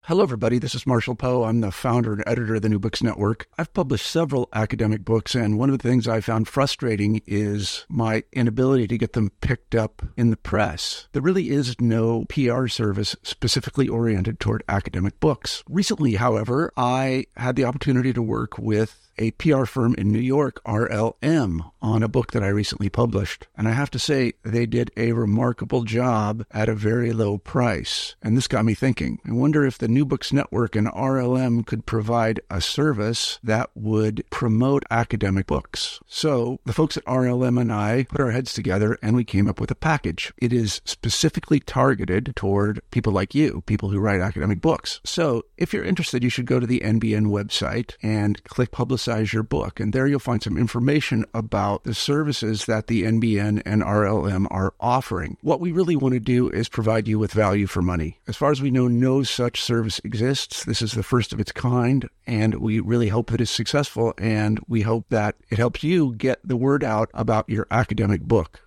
Hello, everybody. This is Marshall Poe. I'm the founder and editor of the New Books Network. I've published several academic books, and one of the things I found frustrating is my inability to get them picked up in the press. There really is no PR service specifically oriented toward academic books. Recently, however, I had the opportunity to work with a PR firm in New York, RLM, on a book that I recently published. And I have to say, they did a remarkable job at a very low price. And this got me thinking. I wonder if the New Books Network and RLM could provide a service that would promote academic books. So the folks at RLM and I put our heads together and we came up with a package. It is specifically targeted toward people like you, people who write academic books. So if you're interested, you should go to the NBN website and click Publicize Your Book. And there you'll find some information about the services that the NBN and RLM are offering. What we really want to do is provide you with value for money. As far as we know, no such service exists. This is the first of its kind, and we really hope that it's successful, and we hope that it helps you get the word out about your academic book.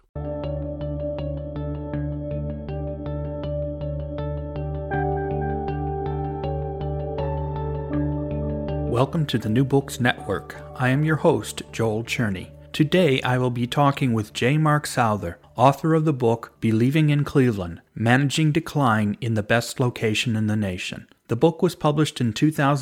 Welcome to the New Books Network. I am your host, Joel Cherney. Today I will be talking with J. Mark Souther, author of the book Believing in Cleveland, Managing Decline in the Best Location in the Nation. The book was published in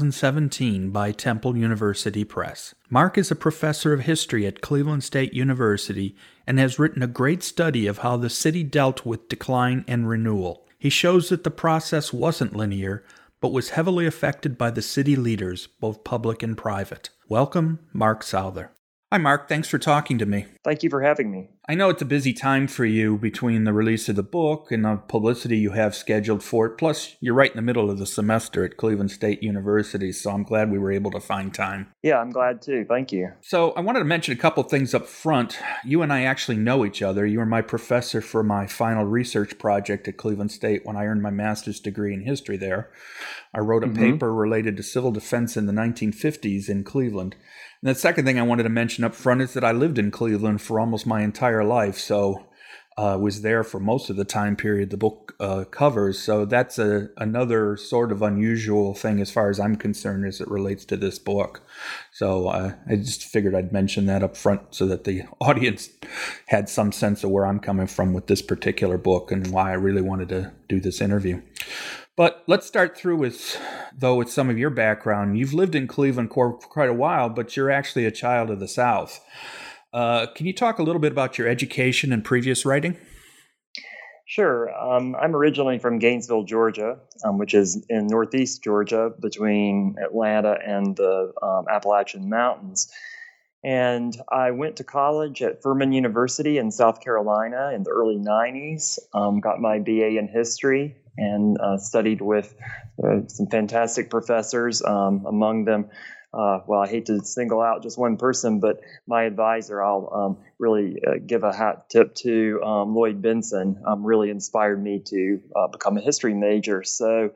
2017 by Temple University Press. Mark is a professor of history at Cleveland State University and has written a great study of how the city dealt with decline and renewal. He shows that the process wasn't linear, but was heavily affected by the city leaders, both public and private. Welcome, Mark Souther. Hi, Mark. Thanks for talking to me. Thank you for having me. I know it's a busy time for you between the release of the book and the publicity you have scheduled for it. Plus, you're right in the middle of the semester at Cleveland State University, so I'm glad we were able to find time. Yeah, I'm glad too. Thank you. So I wanted to mention a couple things up front. You and I actually know each other. You were my professor for my final research project at Cleveland State when I earned my master's degree in history there. I wrote a paper related to civil defense in the 1950s in Cleveland. And the second thing I wanted to mention up front is that I lived in Cleveland for almost my entire life, so I was there for most of the time period the book covers. So that's another sort of unusual thing as far as I'm concerned as it relates to this book. So I just figured I'd mention that up front so that the audience had some sense of where I'm coming from with this particular book and why I really wanted to do this interview. But let's start through with some of your background. You've lived in Cleveland for quite a while, but you're actually a child of the South. Can you talk a little bit about your education and previous writing? Sure. I'm originally from Gainesville, Georgia, which is in northeast Georgia between Atlanta and the Appalachian Mountains. And I went to college at Furman University in South Carolina in the early 90s, got my BA in history, and studied with some fantastic professors, among them. I hate to single out just one person, but my advisor, I'll really give a hat tip to Lloyd Benson, really inspired me to become a history major. So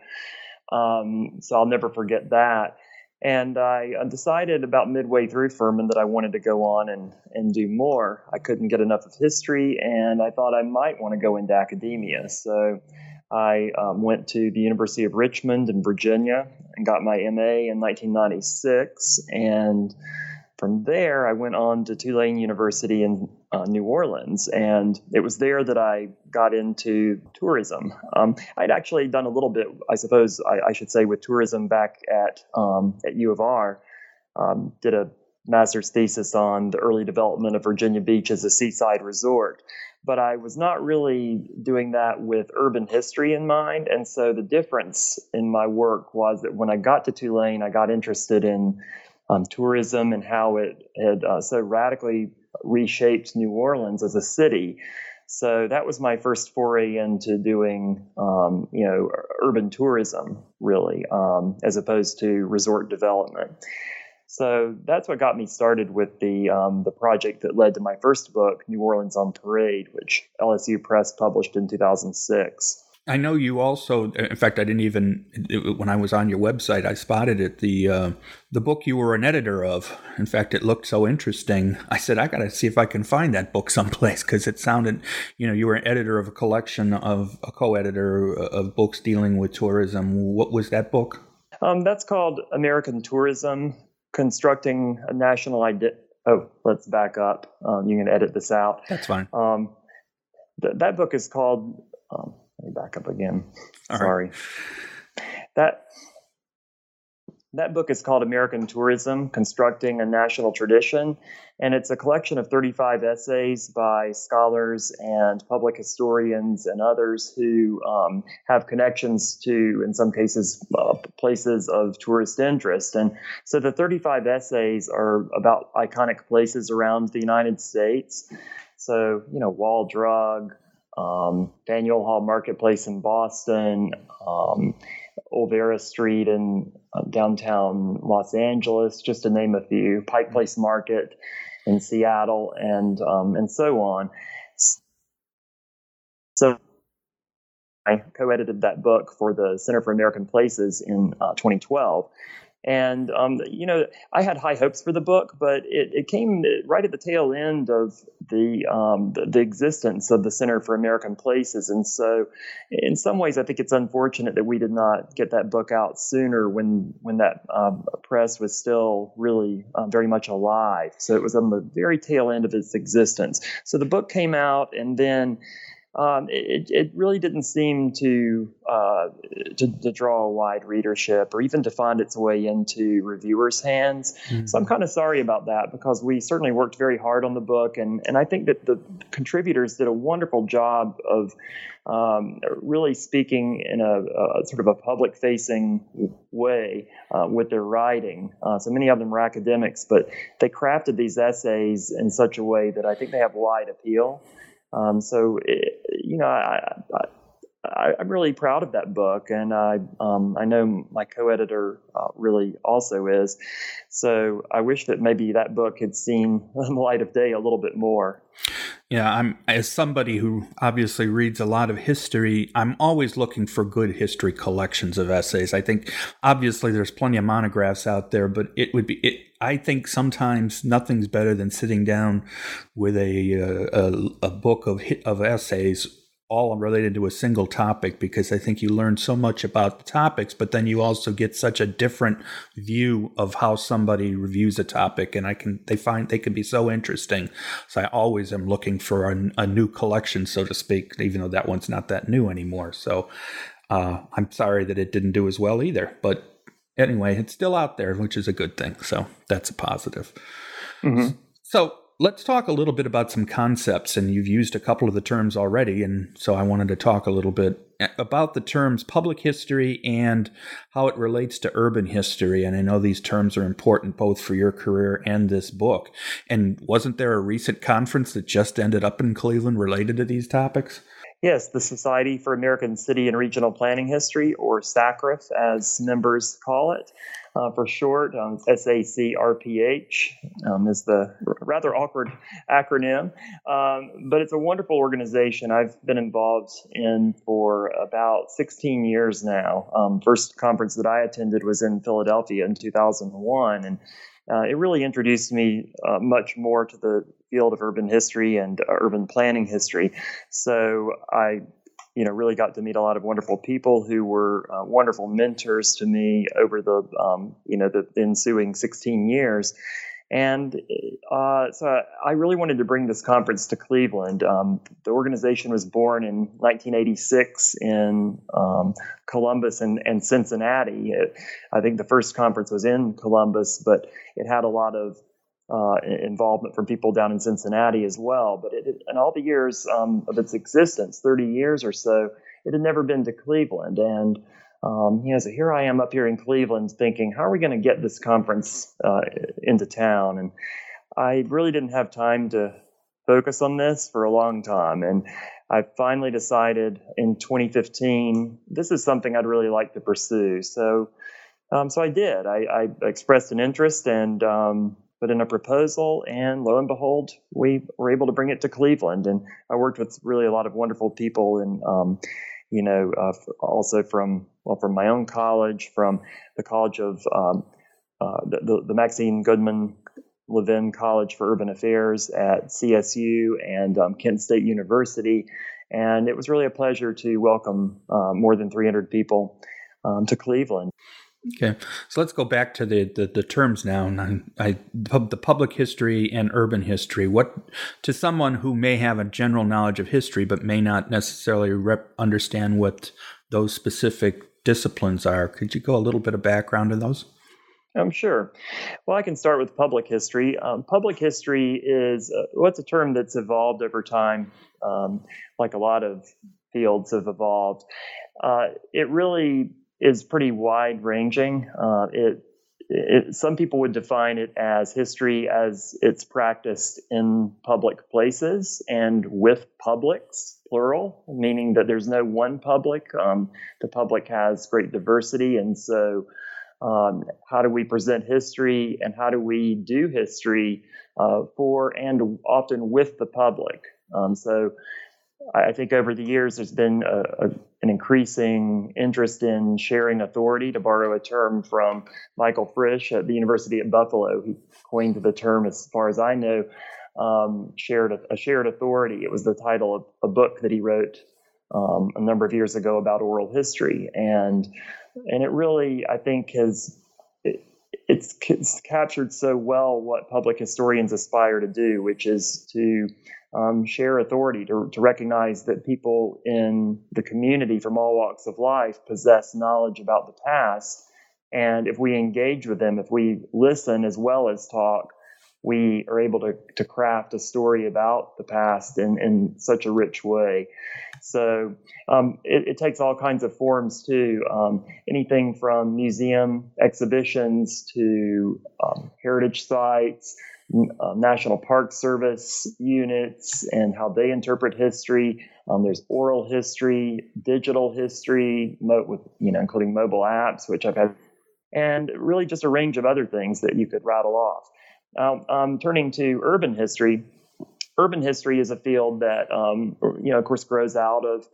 I'll never forget that. And I decided about midway through Furman that I wanted to go on and do more. I couldn't get enough of history, and I thought I might want to go into academia. So I went to the University of Richmond in Virginia and got my MA in 1996. And from there, I went on to Tulane University in New Orleans. And it was there that I got into tourism. I'd actually done a little bit, I suppose I should say, with tourism back at U of R. Did a master's thesis on the early development of Virginia Beach as a seaside resort. But I was not really doing that with urban history in mind. And so the difference in my work was that when I got to Tulane, I got interested in tourism and how it had so radically reshaped New Orleans as a city. So that was my first foray into doing, urban tourism, really, as opposed to resort development. So that's what got me started with the project that led to my first book, New Orleans on Parade, which LSU Press published in 2006. I know you also, in fact, I didn't even, when I was on your website, I spotted it, the book you were an editor of. In fact, it looked so interesting. I said, I got to see if I can find that book someplace, because it sounded, you were an editor of a collection of, a co-editor of books dealing with tourism. What was that book? That's called American Tourism, Constructing a National Identity. Oh, let's back up. You can edit this out. That's fine. That book is called... let me back up again. All Sorry. Right. That book is called American Tourism, Constructing a National Tradition, and it's a collection of 35 essays by scholars and public historians and others who have connections to, in some cases, places of tourist interest. And so the 35 essays are about iconic places around the United States. So, Wall Drug, Faneuil Hall Marketplace in Boston, Olvera Street in downtown Los Angeles, just to name a few, Pike Place Market in Seattle, and so on. So I co-edited that book for the Center for American Places in 2012. And, I had high hopes for the book, but it came right at the tail end of the existence of the Center for American Places. And so in some ways, I think it's unfortunate that we did not get that book out sooner when that press was still really very much alive. So it was on the very tail end of its existence. So the book came out, and then it really didn't seem to draw a wide readership, or even to find its way into reviewers' hands. Mm-hmm. So I'm kind of sorry about that, because we certainly worked very hard on the book, and I think that the contributors did a wonderful job of really speaking in a sort of a public-facing way with their writing. So many of them were academics, but they crafted these essays in such a way that I think they have wide appeal. I'm really proud of that book, and I know my co-editor really also is. So I wish that maybe that book had seen the light of day a little bit more. Yeah, as somebody who obviously reads a lot of history, I'm always looking for good history collections of essays. I think obviously there's plenty of monographs out there, but I think sometimes nothing's better than sitting down with a book of essays all related to a single topic, because I think you learn so much about the topics, but then you also get such a different view of how somebody reviews a topic, and they can be so interesting. So I always am looking for a new collection, so to speak, even though that one's not that new anymore. So I'm sorry that it didn't do as well either, but anyway, it's still out there, which is a good thing. So that's a positive. Mm-hmm. So let's talk a little bit about some concepts, and you've used a couple of the terms already, and so I wanted to talk a little bit about the terms public history and how it relates to urban history. And I know these terms are important both for your career and this book. And wasn't there a recent conference that just ended up in Cleveland related to these topics? Yes, the Society for American City and Regional Planning History, or SACRIF, as members call it. For short, SACRPH is the rather awkward acronym, but it's a wonderful organization I've been involved in for about 16 years now. First conference that I attended was in Philadelphia in 2001, and it really introduced me much more to the field of urban history and urban planning history. So I really got to meet a lot of wonderful people who were wonderful mentors to me over the ensuing 16 years. And so I really wanted to bring this conference to Cleveland. The organization was born in 1986 in Columbus and Cincinnati. I think the first conference was in Columbus, but it had a lot of involvement from people down in Cincinnati as well. But in all the years of its existence, 30 years or so, it had never been to Cleveland. And so here I am up here in Cleveland thinking, how are we going to get this conference into town? And I really didn't have time to focus on this for a long time. And I finally decided in 2015, this is something I'd really like to pursue. So I did. I expressed an interest and put in a proposal, and lo and behold, we were able to bring it to Cleveland. And I worked with really a lot of wonderful people Also from my own college, from the College of the Maxine Goodman Levin College for Urban Affairs at CSU and Kent State University. And it was really a pleasure to welcome more than 300 people to Cleveland. Okay, so let's go back to the terms now. The public history and urban history. What, to someone who may have a general knowledge of history but may not necessarily understand what those specific disciplines are, could you go a little bit of background in those? Sure. Well, I can start with public history. Public history is what's a term that's evolved over time, like a lot of fields have evolved. It really is pretty wide-ranging. Some people would define it as history as it's practiced in public places and with publics, plural, meaning that there's no one public. The public has great diversity, and so how do we present history and how do we do history for and often with the public? So I think over the years there's been an increasing interest in sharing authority, to borrow a term from Michael Frisch at the University at Buffalo. He coined the term, as far as I know, shared authority. It was the title of a book that he wrote a number of years ago about oral history, and it really, I think, it's captured so well what public historians aspire to do, which is to share authority, to recognize that people in the community from all walks of life possess knowledge about the past. And if we engage with them, if we listen as well as talk, we are able to craft a story about the past in such a rich way. So it takes all kinds of forms too. Anything from museum exhibitions to heritage sites, National Park Service units and how they interpret history. There's oral history, digital history, including mobile apps, which I've had, and really just a range of other things that you could rattle off. Now, turning to urban history. Urban history is a field that, of course, grows out of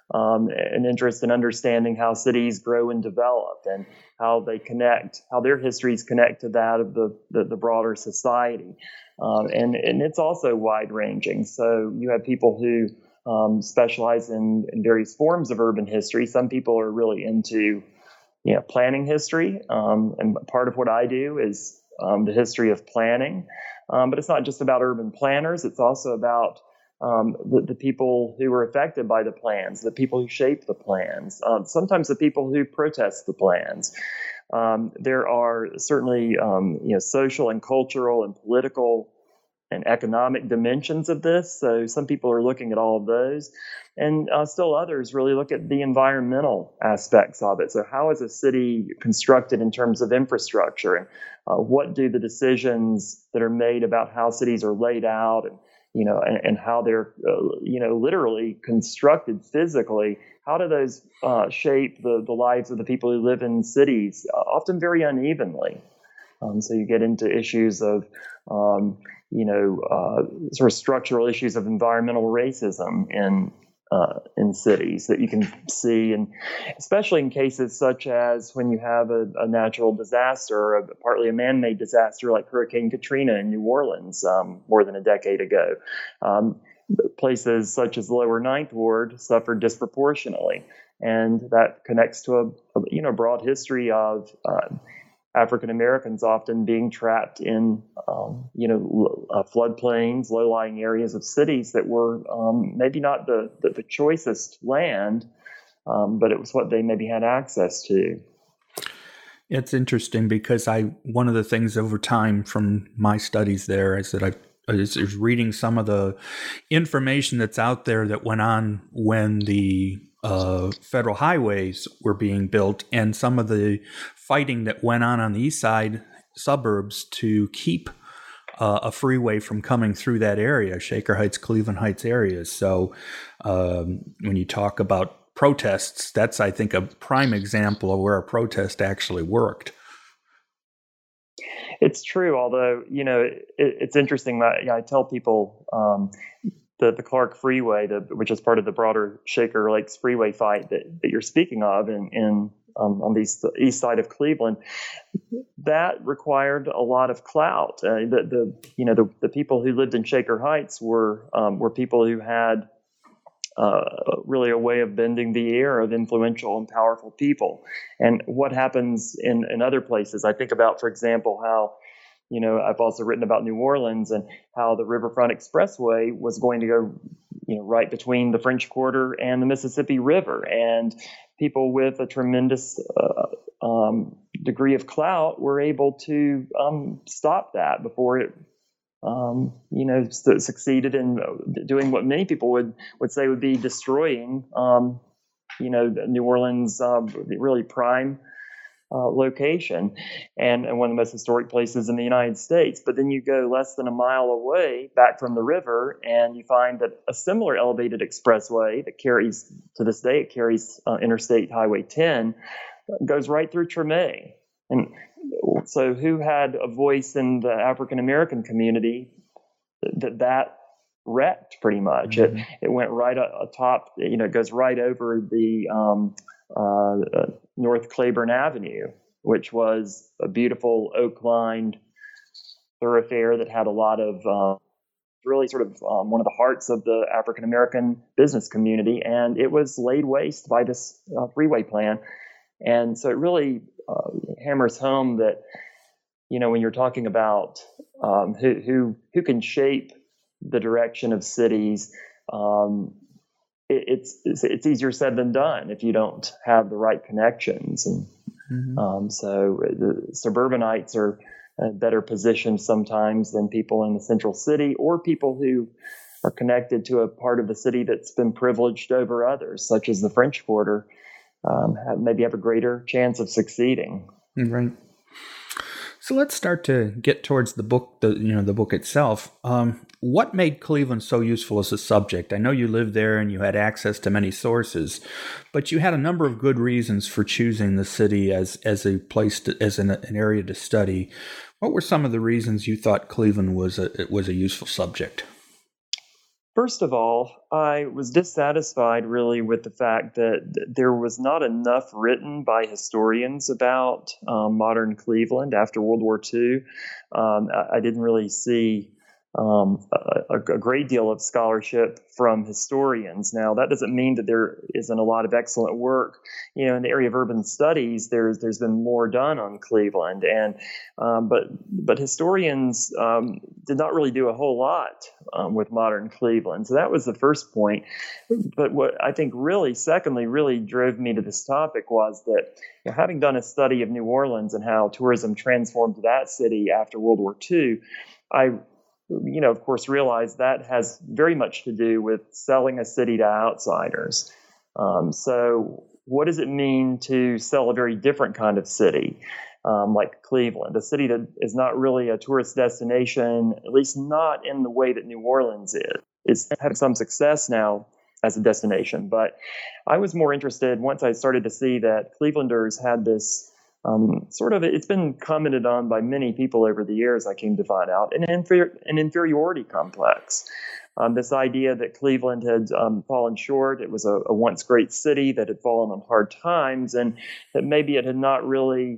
an interest in understanding how cities grow and develop and how they connect, how their histories connect to that of the broader society. And it's also wide-ranging. So you have people who specialize in various forms of urban history. Some people are really into planning history. And part of what I do is the history of planning. But it's not just about urban planners. It's also about the people who were affected by the plans, the people who shape the plans, sometimes the people who protest the plans. There are certainly social and cultural and political and economic dimensions of this. So some people are looking at all of those. And still others really look at the environmental aspects of it. So how is a city constructed in terms of infrastructure? And what do the decisions that are made about how cities are laid out and how they're, literally constructed physically, how do those shape the lives of the people who live in cities, often very unevenly? So you get into issues of, sort of structural issues of environmental racism in cities that you can see, and especially in cases such as when you have a natural disaster, partly a man-made disaster like Hurricane Katrina in New Orleans more than a decade ago. Places such as the Lower Ninth Ward suffered disproportionately, and that connects to a broad history of African Americans often being trapped in, floodplains, low-lying areas of cities that were maybe not the choicest land, but it was what they maybe had access to. It's interesting because one of the things over time from my studies there is that I was reading some of the information that's out there that went on when the federal highways were being built, and some of the fighting that went on the east side suburbs to keep a freeway from coming through that area, Shaker Heights, Cleveland Heights areas. So when you talk about protests, that's, I think, a prime example of where a protest actually worked. It's true, although, it's interesting that I tell people the Clark Freeway, which is part of the broader Shaker Lakes Freeway fight that you're speaking of on the east side of Cleveland, that required a lot of clout. The people who lived in Shaker Heights were people who had really a way of bending the ear of influential and powerful people. And what happens in other places, I think about, for example, how, I've also written about New Orleans and how the Riverfront Expressway was going to go, right between the French Quarter and the Mississippi River. And people with a tremendous degree of clout were able to stop that before it succeeded in doing what many people would say would be destroying, New Orleans, really prime location and one of the most historic places in the United States. But then you go less than a mile away back from the river and you find that a similar elevated expressway that carries, to this day, it carries Interstate Highway 10, goes right through Treme. And so who had a voice in the African American community that wrecked pretty much? Mm-hmm. It went right atop, it goes right over the North Claiborne Avenue, which was a beautiful oak-lined thoroughfare that had a lot of really sort of one of the hearts of the African American business community, and it was laid waste by this freeway plan. And so it really hammers home that, when you're talking about who can shape the direction of cities, it's easier said than done if you don't have the right connections. And mm-hmm. So the suburbanites are better positioned sometimes than people in the central city, or people who are connected to a part of the city that's been privileged over others, such as the French Quarter. Maybe have a greater chance of succeeding. Right. So let's start to get towards the book, the book itself. What made Cleveland so useful as a subject? I know you lived there and you had access to many sources, but you had a number of good reasons for choosing the city as a place as an area to study. What were some of the reasons you thought Cleveland was a useful subject? First of all, I was dissatisfied really with the fact that there was not enough written by historians about modern Cleveland after World War II. I didn't really see a great deal of scholarship from historians. Now, that doesn't mean that there isn't a lot of excellent work. In the area of urban studies, there's been more done on Cleveland, and but historians did not really do a whole lot with modern Cleveland. So that was the first point. But what I think secondly, drove me to this topic was that, having done a study of New Orleans and how tourism transformed that city after World War II, I of course, realize that has very much to do with selling a city to outsiders. So what does it mean to sell a very different kind of city, like Cleveland, a city that is not really a tourist destination, at least not in the way that New Orleans is? It's had some success now as a destination, but I was more interested once I started to see that Clevelanders had this it's been commented on by many people over the years, I came to find out, an inferiority complex. This idea that Cleveland had fallen short, it was a once great city that had fallen on hard times, and that maybe it had not really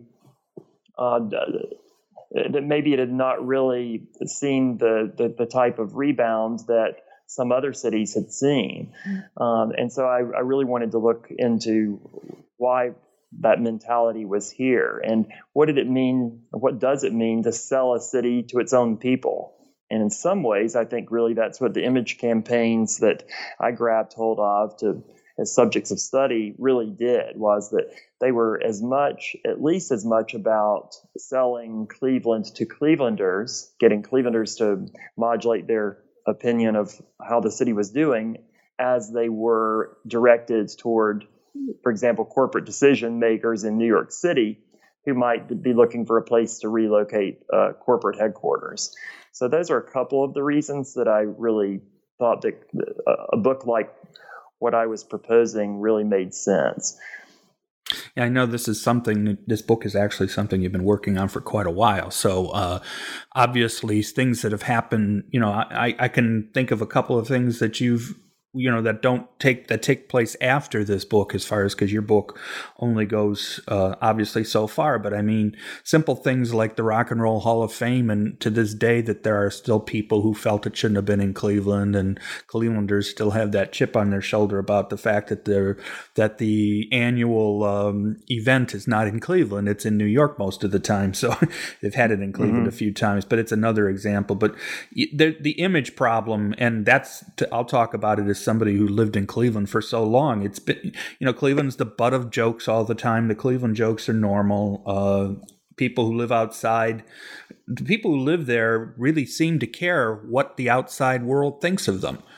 seen the type of rebound that some other cities had seen. And so I really wanted to look into why that mentality was here, and what does it mean to sell a city to its own people? And in some ways, I think really that's what the image campaigns that I grabbed hold of as subjects of study really did, was that they were at least as much about selling Cleveland to Clevelanders, getting Clevelanders to modulate their opinion of how the city was doing, as they were directed toward, for example, corporate decision makers in New York City who might be looking for a place to relocate corporate headquarters. So those are a couple of the reasons that I really thought that a book like what I was proposing really made sense. Yeah, I know this book is actually something you've been working on for quite a while. So obviously things that have happened, I can think of a couple of things that that take place after this book, as far as, because your book only goes obviously so far, but I mean simple things like the Rock and Roll Hall of Fame, and to this day that there are still people who felt it shouldn't have been in Cleveland, and Clevelanders still have that chip on their shoulder about the fact that the annual event is not in Cleveland, it's in New York most of the time. So they've had it in Cleveland a few times, but it's another example. But the image problem, and I'll talk about it as somebody who lived in Cleveland for so long. It's been, Cleveland's the butt of jokes all the time. The Cleveland jokes are normal. People who live outside, the people who live there really seem to care what the outside world thinks of them.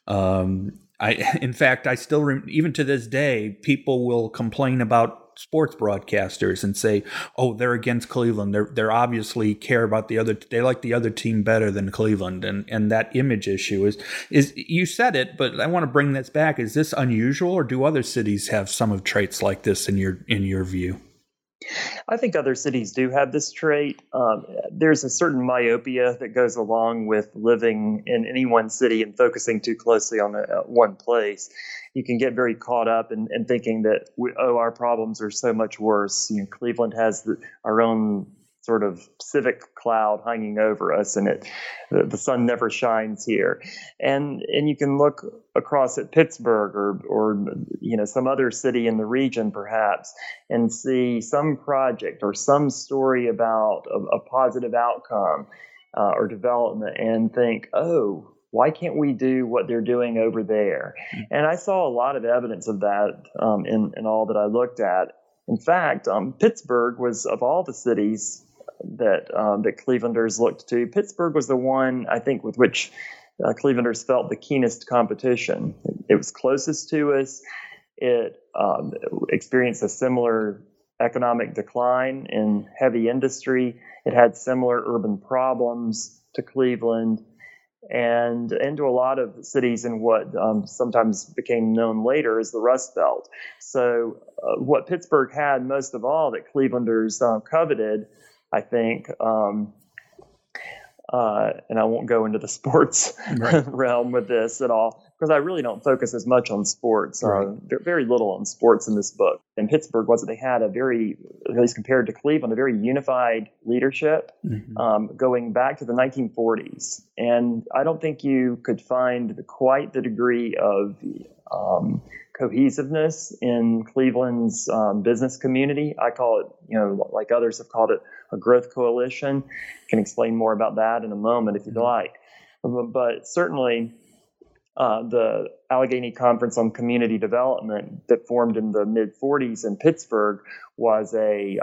In fact, I still, even to this day, people will complain about sports broadcasters and say, "Oh, they're against Cleveland. They're obviously care about they like the other team better than Cleveland." And that image issue is you said it, but I want to bring this back. Is this unusual, or do other cities have some of traits like this in your view? I think other cities do have this trait. There's a certain myopia that goes along with living in any one city and focusing too closely on one place. You can get very caught up in thinking that, our problems are so much worse. Cleveland has our own sort of civic cloud hanging over us, and the sun never shines here. And you can look across at Pittsburgh or some other city in the region perhaps, and see some project or some story about a positive outcome or development, and think, oh, why can't we do what they're doing over there? And I saw a lot of evidence of that in all that I looked at. In fact, Pittsburgh was, of all the cities that Clevelanders looked to, Pittsburgh was the one, I think, with which Clevelanders felt the keenest competition. It was closest to us. It experienced a similar economic decline in heavy industry. It had similar urban problems to Cleveland, and to a lot of cities in what sometimes became known later as the Rust Belt. So what Pittsburgh had most of all that Clevelanders coveted, I think, and I won't go into the sports realm with this at all, because I really don't focus as much on sports, very little on sports in this book. And Pittsburgh they had a very, at least compared to Cleveland, a very unified leadership going back to the 1940s. And I don't think you could find quite the degree of cohesiveness in Cleveland's business community. I call it, like others have called it, a growth coalition. Can explain more about that in a moment if you'd like. But certainly the Allegheny Conference on Community Development that formed in the mid-40s in Pittsburgh was a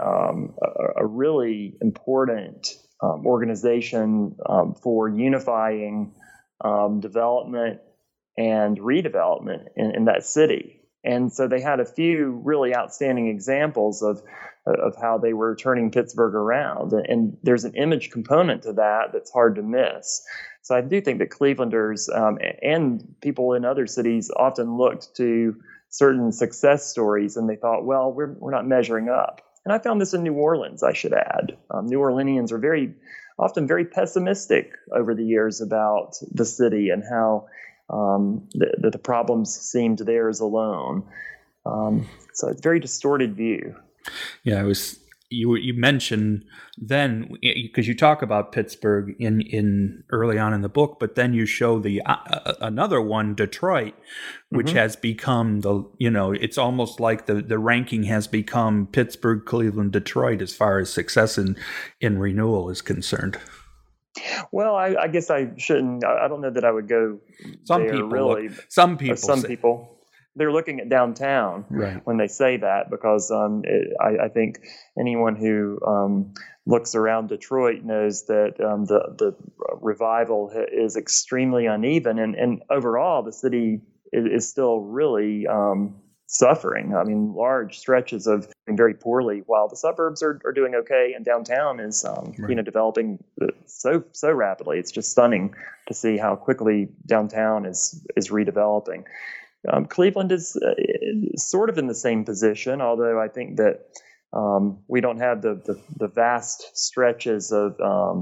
really important organization for unifying development and redevelopment in that city. And so they had a few really outstanding examples of how they were turning Pittsburgh around. And there's an image component to that that's hard to miss. So I do think that Clevelanders and people in other cities often looked to certain success stories and they thought, well, we're not measuring up. And I found this in New Orleans, I should add. New Orleanians are often very pessimistic over the years about the city and how the problems seemed theirs alone. So it's a very distorted view. Yeah, it was. You mentioned then, because you talk about Pittsburgh in early on in the book, but then you show the another one, Detroit, which has become it's almost like the ranking has become Pittsburgh, Cleveland, Detroit as far as success in renewal is concerned. Well, I guess I shouldn't. I don't know that I would go some there, people really. Some people. People. They're looking at downtown when they say that, because I think anyone who looks around Detroit knows that the revival is extremely uneven, and overall the city is still really suffering. I mean, large stretches of doing very poorly, while the suburbs are doing okay, and downtown is developing so rapidly. It's just stunning to see how quickly downtown is redeveloping. Cleveland is sort of in the same position, although I think that we don't have the vast stretches of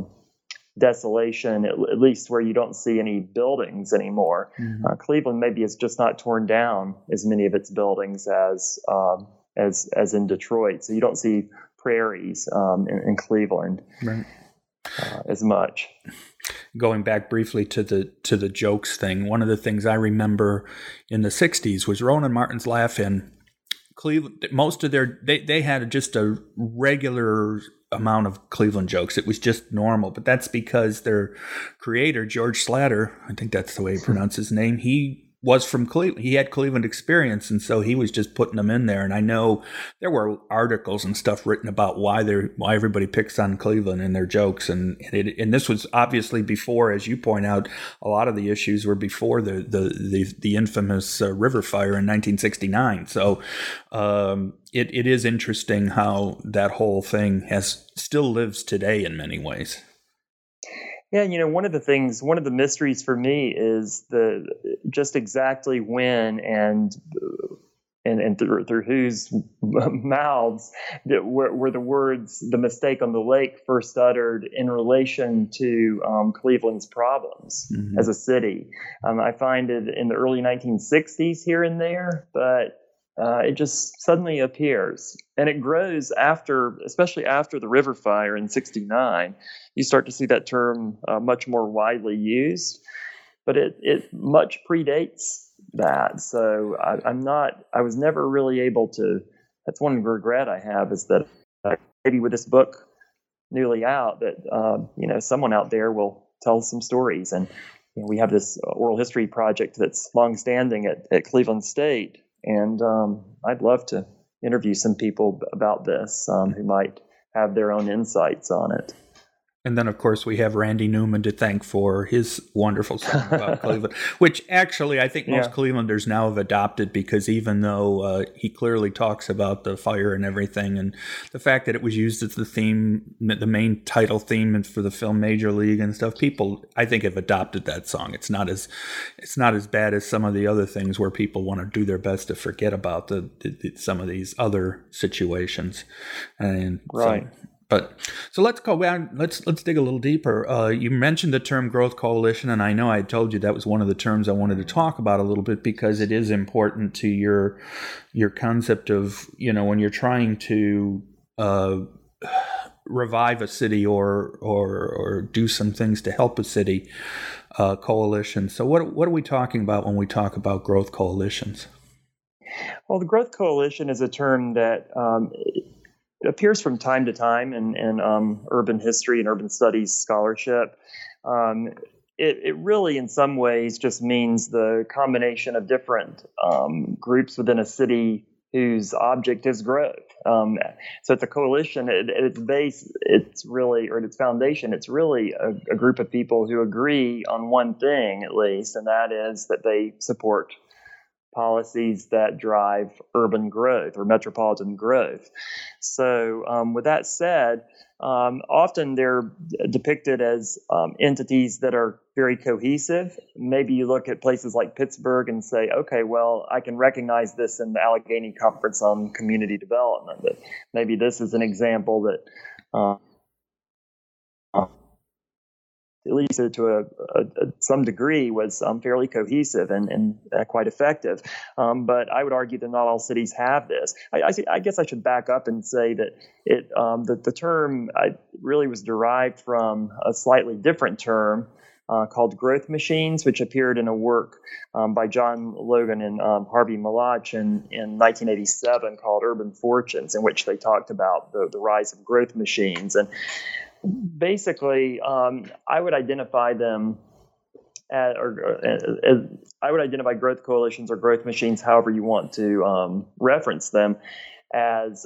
desolation, at least where you don't see any buildings anymore. Mm-hmm. Cleveland maybe has just not torn down as many of its buildings as in Detroit, so you don't see prairies in Cleveland right. As much. Going back briefly to the jokes thing, one of the things I remember in the 60s was Rowan Martin's Laugh-In. Cleveland, most of they had just a regular amount of Cleveland jokes. It was just normal, but that's because their creator, George Slatter, I think that's the way he pronounced his name, he was from Cleveland. He had Cleveland experience, and so he was just putting them in there. And I know there were articles and stuff written about why everybody picks on Cleveland and their jokes. And this was obviously before, as you point out, a lot of the issues were before the infamous river fire in 1969. So it is interesting how that whole thing still lives today in many ways. Yeah, one of the mysteries for me is just exactly when and through whose mouths were the words "the mistake on the lake" first uttered in relation to Cleveland's problems mm-hmm. as a city. I find it in the early 1960s here and there, but it just suddenly appears, and it grows especially after the river fire in '69. You start to see that term much more widely used, but it much predates that. So I was never really able to. That's one regret I have, is that maybe with this book newly out, that someone out there will tell some stories, and we have this oral history project that's longstanding at Cleveland State. And I'd love to interview some people about this who might have their own insights on it. And then, of course, we have Randy Newman to thank for his wonderful song about Cleveland, which actually I think most Clevelanders now have adopted, because even though he clearly talks about the fire and everything, and the fact that it was used as the theme, the main title theme for the film Major League and stuff, people I think have adopted that song. It's not as bad as some of the other things where people want to do their best to forget about some of these other situations, and right. So let's go back. Let's dig a little deeper. You mentioned the term growth coalition, and I know I told you that was one of the terms I wanted to talk about a little bit, because it is important to your concept of, when you're trying to revive a city or do some things to help a city, coalition. So what are we talking about when we talk about growth coalitions? Well, the growth coalition is a term that it appears from time to time in urban history and urban studies scholarship. It really, in some ways, just means the combination of different groups within a city whose object is growth. So it's a coalition. At its base, at its foundation, it's really a group of people who agree on one thing, at least, and that is that they support policies that drive urban growth or metropolitan growth. So with that said, often they're depicted as entities that are very cohesive. Maybe you look at places like Pittsburgh and say, okay, well, I can recognize this in the Allegheny Conference on Community Development. That maybe this is an example that at least to some degree, was fairly cohesive and quite effective. But I would argue that not all cities have this. I guess I should back up and say that the term really was derived from a slightly different term called growth machines, which appeared in a work by John Logan and Harvey Malach in 1987 called Urban Fortunes, in which they talked about the rise of growth machines. And basically, I would identify them I would identify growth coalitions or growth machines, however you want to reference them, as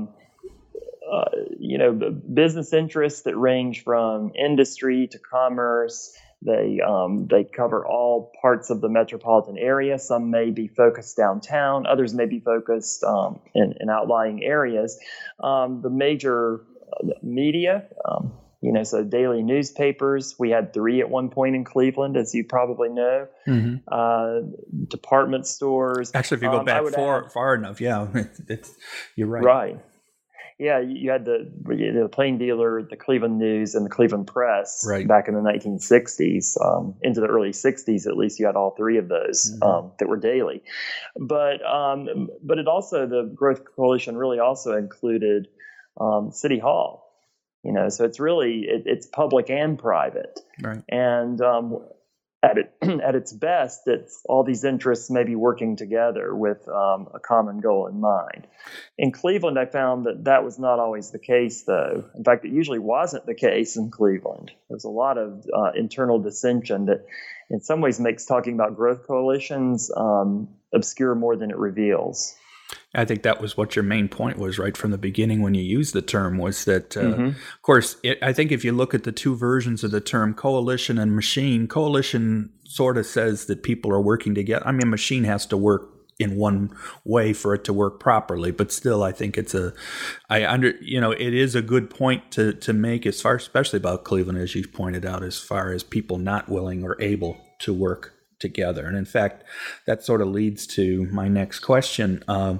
business interests that range from industry to commerce. They cover all parts of the metropolitan area. Some may be focused downtown. Others may be focused in outlying areas. The major media, So daily newspapers, we had 3 at one point in Cleveland, as you probably know. Department stores. Actually, if you go back far enough, yeah, you're right. Right. Yeah, you had the Plain Dealer, the Cleveland News, and the Cleveland Press back in the 1960s. Into the early 60s, at least, you had all 3 of those that were daily. But it also, the Growth Coalition really also included City Hall. So it's really it's public and private, right? And at its best, it's all these interests maybe working together with a common goal in mind. In Cleveland, I found that was not always the case, though. In fact, it usually wasn't the case in Cleveland. There's a lot of internal dissension that, in some ways, makes talking about growth coalitions obscure more than it reveals. I think that was what your main point was right from the beginning when you used the term, was that, of course, I think if you look at the 2 versions of the term, coalition and machine, coalition sort of says that people are working together. I mean, a machine has to work in one way for it to work properly, but still, I think it is a good point to make as far, especially about Cleveland, as you pointed out, as far as people not willing or able to work together. And in fact, that sort of leads to my next question.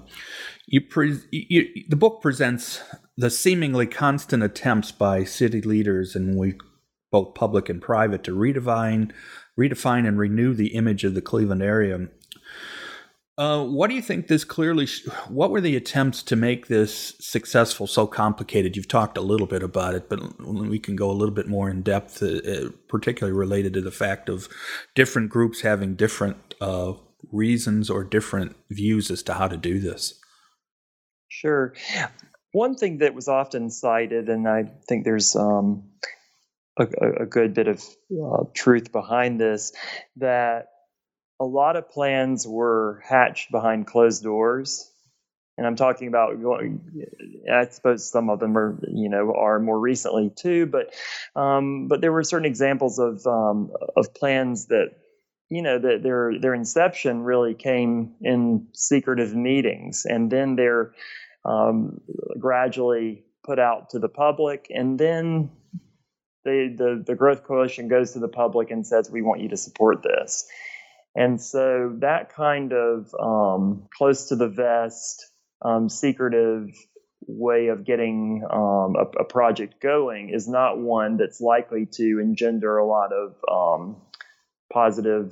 The book presents the seemingly constant attempts by city leaders, and both public and private, to redefine and renew the image of the Cleveland area. What do you think this clearly? What were the attempts to make this successful so complicated? You've talked a little bit about it, but we can go a little bit more in depth, particularly related to the fact of different groups having different reasons or different views as to how to do this. Sure. One thing that was often cited, and I think there's a good bit of truth behind this, that a lot of plans were hatched behind closed doors. And I'm talking about, I suppose some of them are more recently too, but there were certain examples of plans that, that their inception really came in secretive meetings, and then they're gradually put out to the public, and then the Growth Coalition goes to the public and says, we want you to support this. And so that kind of close to the vest, secretive way of getting a project going is not one that's likely to engender a lot of positive,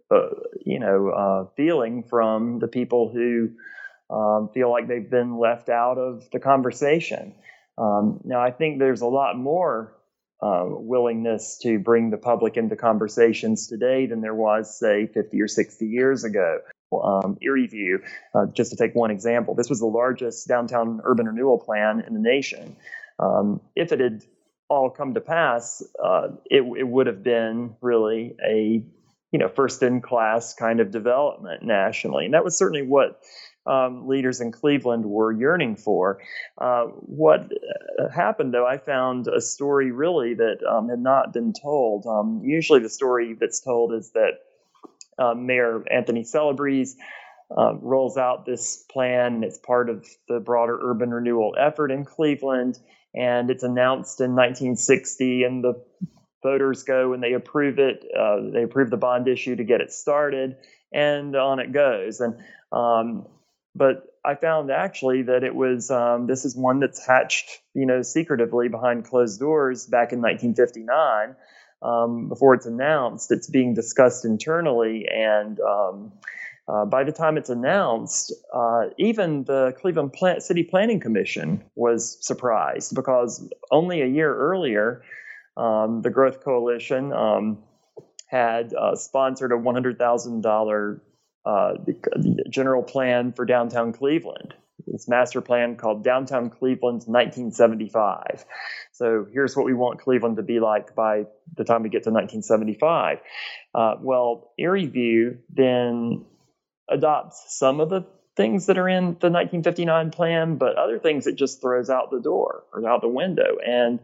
feeling from the people who feel like they've been left out of the conversation. Now, I think there's a lot more willingness to bring the public into conversations today than there was, say, 50 or 60 years ago. Erie View, just to take one example, this was the largest downtown urban renewal plan in the nation. If it had all come to pass, it would have been really a first-in-class kind of development nationally, and that was certainly what leaders in Cleveland were yearning for. What happened, though, I found a story really that had not been told. Usually the story that's told is that Mayor Anthony Celebrezze rolls out this plan, and it's part of the broader urban renewal effort in Cleveland, and it's announced in 1960, and the voters go and they approve it. They approve the bond issue to get it started, and on it goes. But I found actually that it was this is one that's hatched, secretively behind closed doors back in 1959. Before it's announced, it's being discussed internally, and by the time it's announced, even the Cleveland City Planning Commission was surprised, because only a year earlier, the Growth Coalition had sponsored a $100,000 general plan for downtown Cleveland. This master plan called Downtown Cleveland 1975. So here's what we want Cleveland to be like by the time we get to 1975. Well, Erie View then adopts some of the things that are in the 1959 plan, but other things it just throws out the door or out the window. And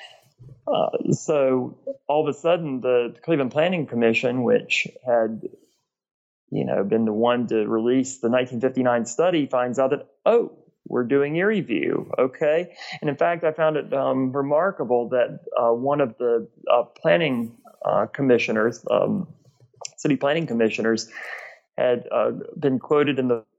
so all of a sudden, the Cleveland Planning Commission, which had been the one to release the 1959 study, finds out that, we're doing Erie View. Okay. And in fact, I found it remarkable that one of the planning commissioners, city planning commissioners, had been quoted in the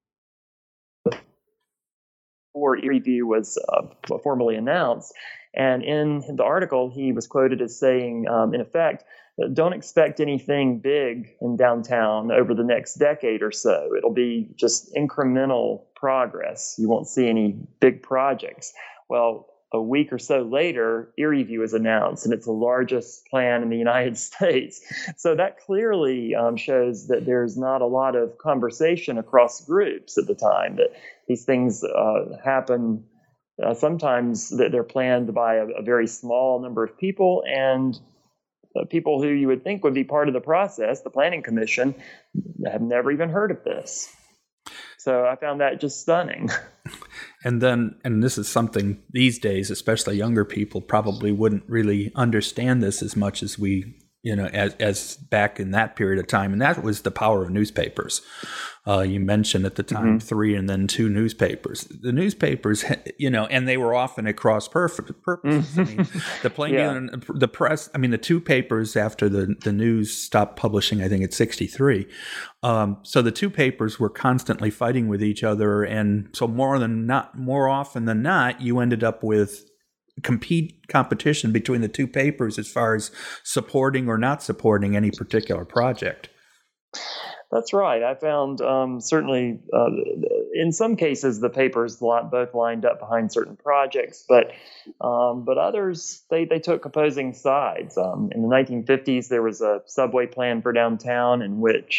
before Erie View was formally announced. And in the article, he was quoted as saying, in effect, don't expect anything big in downtown over the next decade or so. It'll be just incremental progress. You won't see any big projects. Well, a week or so later, Erie View is announced, and it's the largest plan in the United States. So that clearly shows that there's not a lot of conversation across groups at the time, that these things happen. Sometimes that they're planned by a very small number of people, and people who you would think would be part of the process, the Planning Commission, have never even heard of this. So I found that just stunning. And this is something these days, especially younger people, probably wouldn't really understand this as much as we, as back in that period of time. And that was the power of newspapers. You mentioned at the time 3 and then 2 newspapers. The newspapers, and they were often at cross purposes. I mean, the Plain the press. I mean, the 2 papers after the news stopped publishing, I think it's 1963. So the 2 papers were constantly fighting with each other, and so more often than not, you ended up with competition between the 2 papers as far as supporting or not supporting any particular project. That's right. I found certainly in some cases the papers both lined up behind certain projects, but others they took opposing sides. In the 1950s, there was a subway plan for downtown in which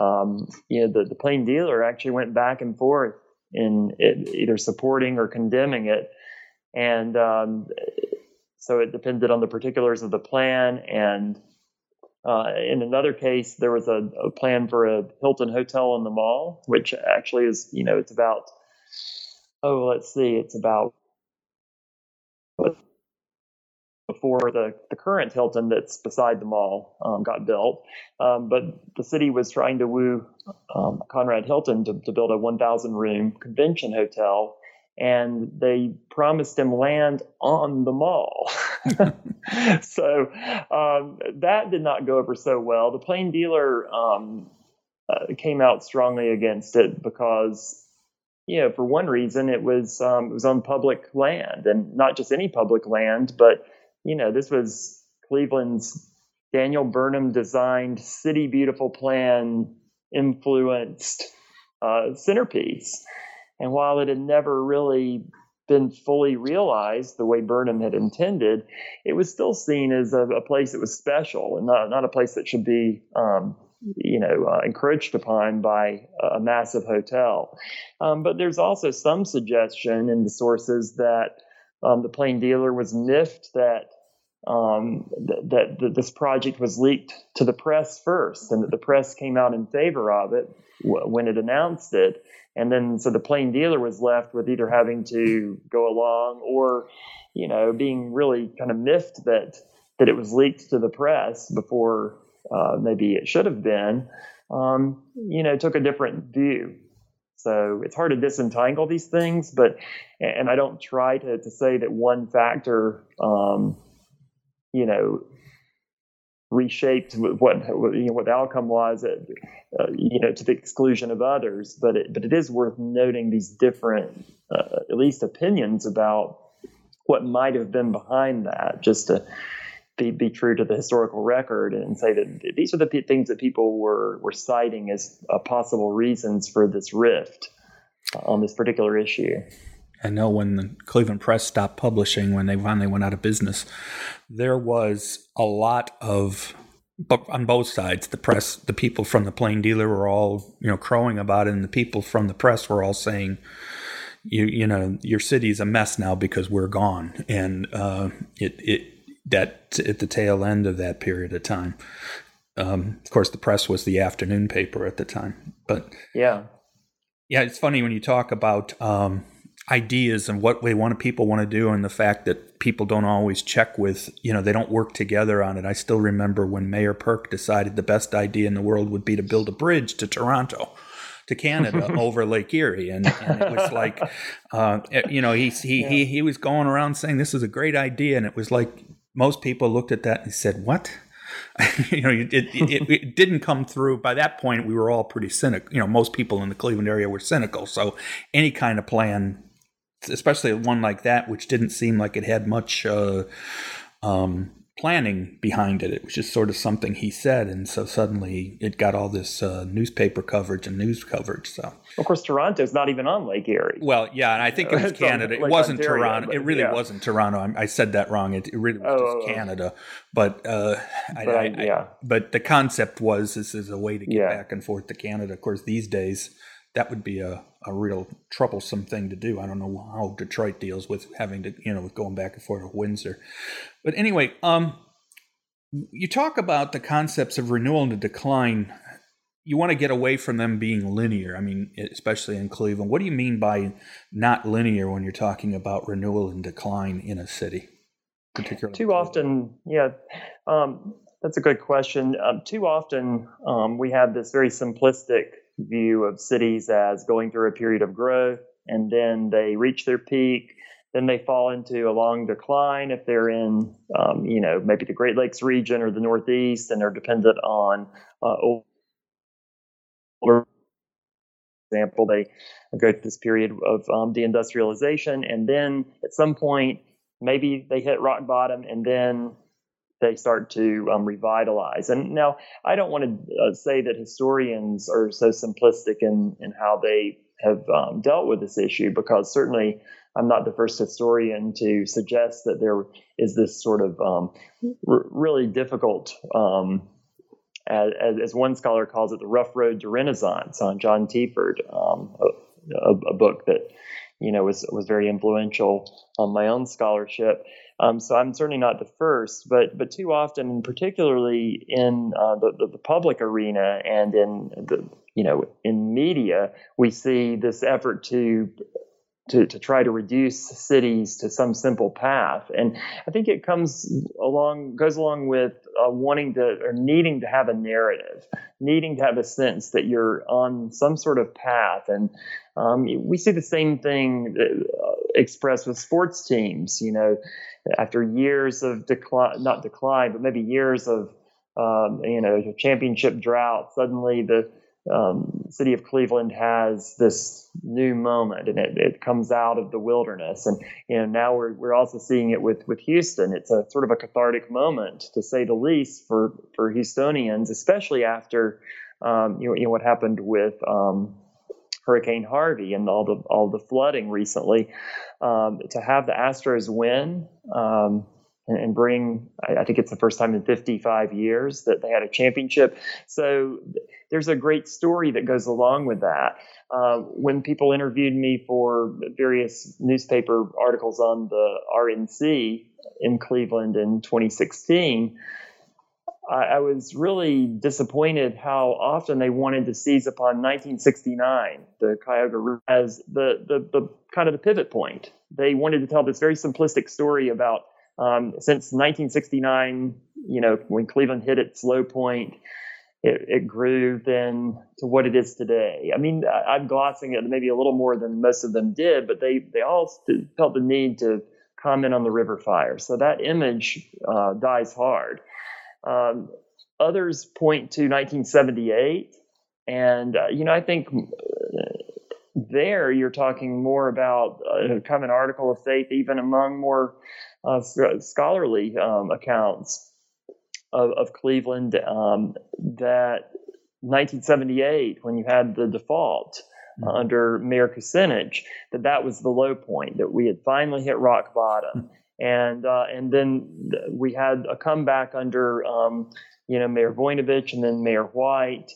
the Plain Dealer actually went back and forth in either supporting or condemning it, and so it depended on the particulars of the plan. And in another case, there was a plan for a Hilton hotel in the mall, which actually is, it's about, it's about before the current Hilton that's beside the mall got built. But the city was trying to woo Conrad Hilton to build a 1,000-room convention hotel, and they promised him land on the mall. So that did not go over so well. The Plain Dealer came out strongly against it because, for one reason, it was on public land, and not just any public land, but this was Cleveland's Daniel Burnham designed City Beautiful plan influenced centerpiece. And while it had never really been fully realized the way Burnham had intended, it was still seen as a place that was special and not a place that should be, encroached upon by a massive hotel. But there's also some suggestion in the sources that the Plain Dealer was miffed that this project was leaked to the press first, and that the press came out in favor of it when it announced it. And then, so the Plain Dealer was left with either having to go along or, being really kind of miffed that it was leaked to the press before maybe it should have been, took a different view. So it's hard to disentangle these things, and I don't try to say that one factor, reshaped what the outcome was, to the exclusion of others. But it is worth noting these different, at least opinions about what might have been behind that, just to be true to the historical record and say that these are the things that people were citing as possible reasons for this rift on this particular issue. I know when the Cleveland Press stopped publishing, when they finally went out of business, there was a lot of, but on both sides, the press, the people from the Plain Dealer were all, crowing about it, and the people from the press were all saying, your city's a mess now because we're gone. And that at the tail end of that period of time. Of course, the press was the afternoon paper at the time. But yeah, it's funny when you talk about ideas and what people want to do, and the fact that people don't always check with, they don't work together on it. I still remember when Mayor Perk decided the best idea in the world would be to build a bridge to Toronto, to Canada over Lake Erie, and it was like, he was going around saying this is a great idea, and it was like most people looked at that and said, "What?" It didn't come through. By that point, we were all pretty cynical. Most people in the Cleveland area were cynical. So any kind of plan, especially one like that, which didn't seem like it had much planning behind it. It was just sort of something he said. And so suddenly it got all this newspaper coverage and news coverage. So, of course, Toronto's not even on Lake Erie. Well, yeah, and I think it was Canada. It wasn't Ontario, Toronto. It really wasn't Toronto. I said that wrong. It really was just Canada. But but the concept was this is a way to get back and forth to Canada. Of course, these days that would be a real troublesome thing to do. I don't know how Detroit deals with having to, with going back and forth to Windsor. But anyway, you talk about the concepts of renewal and decline. You want to get away from them being linear. I mean, especially in Cleveland. What do you mean by not linear when you're talking about renewal and decline in a city? Particularly too often, that's a good question. Too often, we have this very simplistic view of cities as going through a period of growth, and then they reach their peak, then they fall into a long decline if they're in, maybe the Great Lakes region or the Northeast, and they're dependent on older. For example, they go through this period of deindustrialization, and then at some point, maybe they hit rock bottom, and then they start to revitalize. And now, I don't want to say that historians are so simplistic in how they have dealt with this issue, because certainly I'm not the first historian to suggest that there is this sort of really difficult, as one scholar calls it, the rough road to Renaissance on John Teaford, a book that was very influential on my own scholarship. So I'm certainly not the first, but too often, and particularly in the public arena and in media, we see this effort to try to reduce cities to some simple path. And I think it goes along with wanting to or needing to have a narrative, needing to have a sense that you're on some sort of path. And we see the same thing expressed with sports teams. After years of not decline, but maybe years of championship drought, suddenly the city of Cleveland has this new moment, and it comes out of the wilderness. And now we're also seeing it with Houston. It's a sort of a cathartic moment, to say the least, for Houstonians, especially after what happened with Hurricane Harvey and all the flooding recently. To have the Astros win and bring, I think it's the first time in 55 years that they had a championship. So there's a great story that goes along with that. When people interviewed me for various newspaper articles on the RNC in Cleveland in 2016, I was really disappointed how often they wanted to seize upon 1969, the Cuyahoga River, as the kind of the pivot point. They wanted to tell this very simplistic story about since 1969, when Cleveland hit its low point, it grew then to what it is today. I mean, I'm glossing it maybe a little more than most of them did, but they all felt the need to comment on the river fire. So that image dies hard. Others point to 1978, and I think there you're talking more about kind of an article of faith, even among more scholarly accounts of Cleveland, that 1978, when you had the default under Mayor Kucinich, that was the low point, that we had finally hit rock bottom. And then we had a comeback under, Mayor Voinovich and then Mayor White.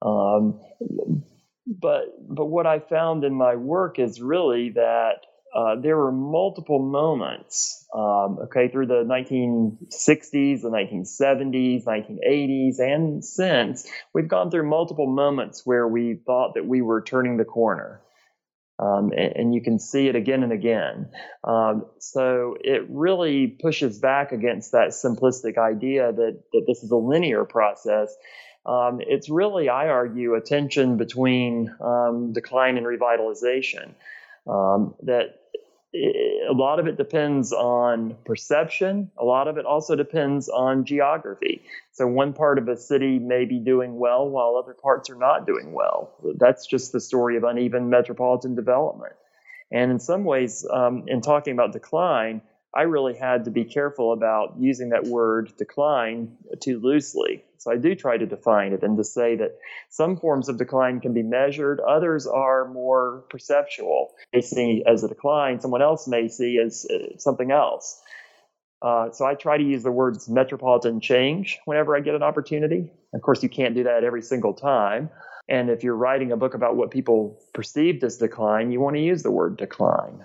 But what I found in my work is really that there were multiple moments, through the 1960s, the 1970s, 1980s, and since, we've gone through multiple moments where we thought that we were turning the corner. And you can see it again and again. So it really pushes back against that simplistic idea that this is a linear process. It's really, I argue, a tension between decline and revitalization. That a lot of it depends on perception. A lot of it also depends on geography. So one part of a city may be doing well while other parts are not doing well. That's just the story of uneven metropolitan development. And in some ways, in talking about decline, I really had to be careful about using that word decline too loosely. So I do try to define it and to say that some forms of decline can be measured, others are more perceptual. They see as a decline, someone else may see as something else. So I try to use the words metropolitan change whenever I get an opportunity. Of course, you can't do that every single time. And if you're writing a book about what people perceived as decline, you want to use the word decline.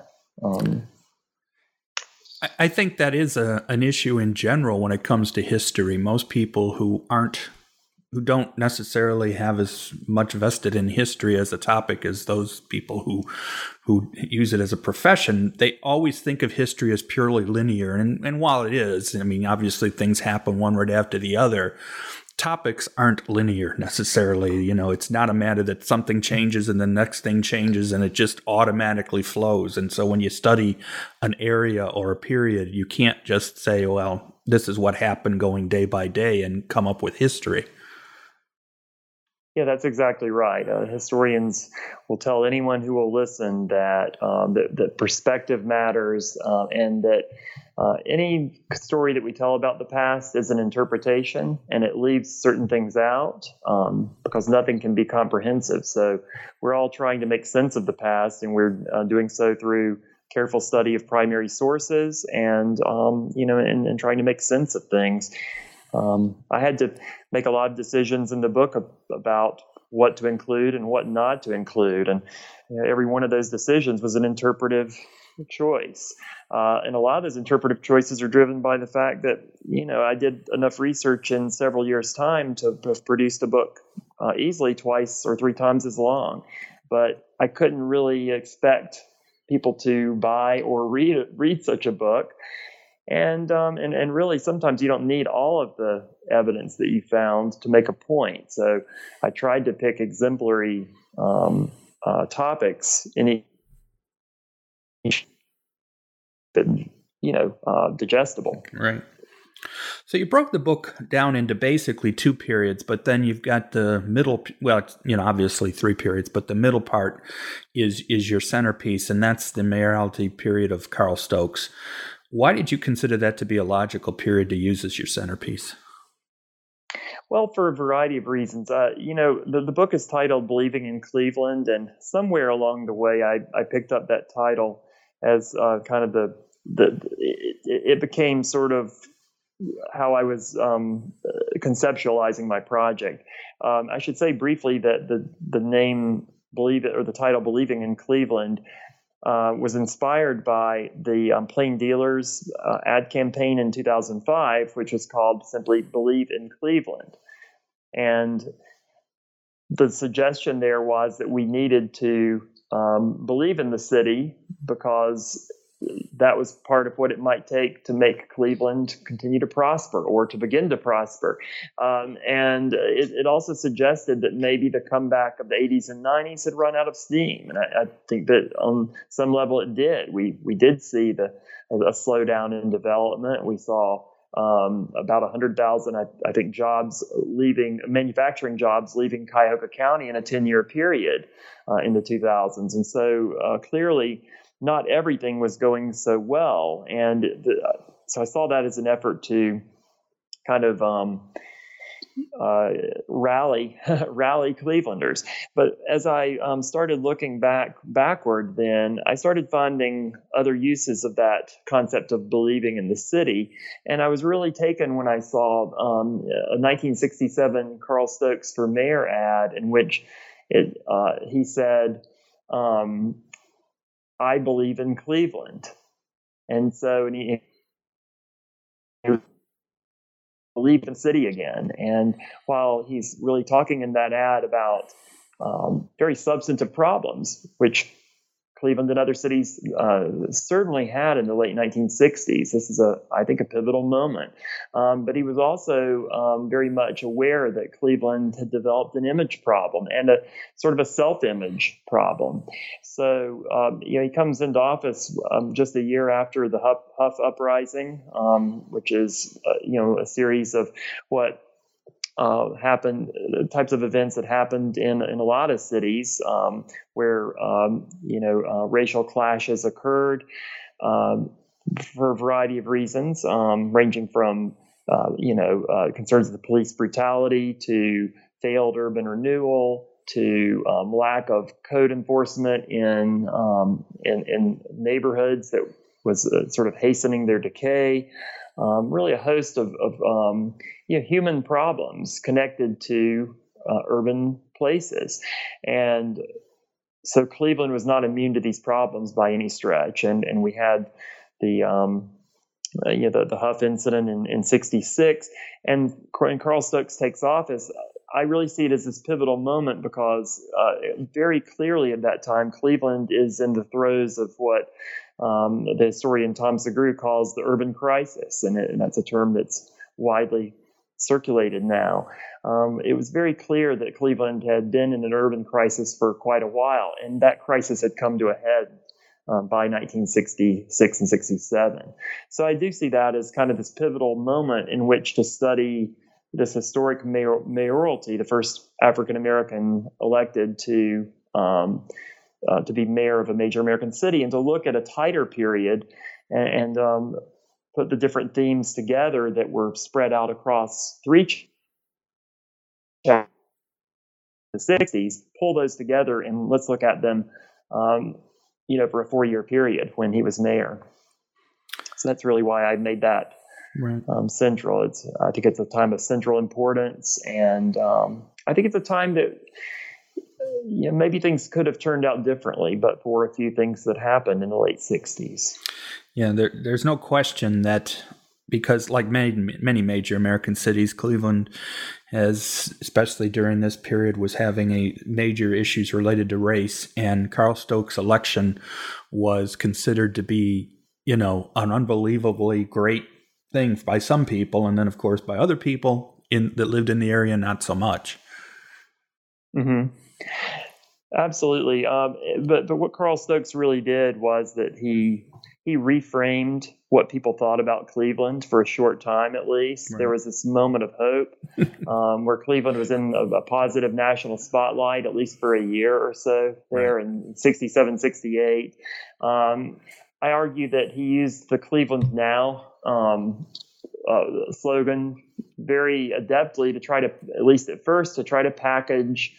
I think that is an issue in general when it comes to history. Most people who don't necessarily have as much vested in history as a topic as those people who use it as a profession, they always think of history as purely linear. And while it is, I mean, obviously things happen one right after the other. Topics aren't linear necessarily. You know, it's not a matter that something changes and the next thing changes and it just automatically flows. And so when you study an area or a period, you can't just say, well, this is what happened going day by day and come up with history. Yeah, that's exactly right. Historians will tell anyone who will listen that that perspective matters, and that any story that we tell about the past is an interpretation, and it leaves certain things out because nothing can be comprehensive. So we're all trying to make sense of the past, and we're doing so through careful study of primary sources and and trying to make sense of things. I had to make a lot of decisions in the book about what to include and what not to include. And every one of those decisions was an interpretive choice. And a lot of those interpretive choices are driven by the fact that, I did enough research in several years' time to have produced a book easily twice or three times as long. But I couldn't really expect people to buy or read such a book. And really, sometimes you don't need all of the evidence that you found to make a point. So I tried to pick exemplary topics in each, digestible. Right. So you broke the book down into basically two periods, but then you've got the middle. Well, obviously three periods, but the middle part is your centerpiece, and that's the mayoralty period of Carl Stokes. Why did you consider that to be a logical period to use as your centerpiece? Well, for a variety of reasons. The book is titled Believing in Cleveland, and somewhere along the way I picked up that title as kind of it became sort of how I was conceptualizing my project. I should say briefly that the name the title Believing in Cleveland was inspired by the Plain Dealers ad campaign in 2005, which was called simply Believe in Cleveland. And the suggestion there was that we needed to believe in the city because that was part of what it might take to make Cleveland continue to prosper or to begin to prosper. And it also suggested that maybe the comeback of the 80s and 90s had run out of steam. And I think that on some level it did. We did see a slowdown in development. We saw about 100,000, I think, manufacturing jobs leaving Cuyahoga County in a 10-year period in the 2000s. And so clearly, not everything was going so well. And so I saw that as an effort to kind of rally Clevelanders. But as I started looking backward, then I started finding other uses of that concept of believing in the city. And I was really taken when I saw a 1967 Carl Stokes for mayor ad in which he said, I believe in Cleveland. And so he believed in the city again. And while he's really talking in that ad about very substantive problems, which Cleveland and other cities certainly had in the late 1960s. This is, I think, a pivotal moment. But he was also very much aware that Cleveland had developed an image problem and a sort of a self-image problem. So, he comes into office just a year after the Huff Uprising, which is, a series of what happened, types of events that happened in a lot of cities where racial clashes occurred for a variety of reasons, ranging from concerns of the police brutality to failed urban renewal to lack of code enforcement in neighborhoods that was sort of hastening their decay. Really a host of human problems connected to urban places. And so Cleveland was not immune to these problems by any stretch. And we had the Huff incident in 66. And when Carl Stokes takes office, I really see it as this pivotal moment because very clearly at that time, Cleveland is in the throes of what the historian Tom Segru calls the urban crisis, and that's a term that's widely circulated now. It was very clear that Cleveland had been in an urban crisis for quite a while, and that crisis had come to a head by 1966 and 67. So I do see that as kind of this pivotal moment in which to study this historic mayoralty, the first African-American elected to be mayor of a major American city, and to look at a tighter period and put the different themes together that were spread out across three chapters, the 60s, pull those together and let's look at them, for a 4-year period when he was mayor. So that's really why I made that central. I think it's a time of central importance, and I think it's a time that maybe things could have turned out differently, but for a few things that happened in the late 60s. Yeah, there's no question that because like many major American cities, Cleveland has, especially during this period, was having major issues related to race, and Carl Stokes' election was considered to be, an unbelievably great thing by some people, and then of course by other people that lived in the area, not so much. Mm-hmm. Absolutely. But what Carl Stokes really did was that he reframed what people thought about Cleveland for a short time, at least. Right. There was this moment of hope where Cleveland was in a positive national spotlight, at least for a year or so there in 67, 68. I argue that he used the Cleveland Now slogan very adeptly to try to, at least at first, to try to package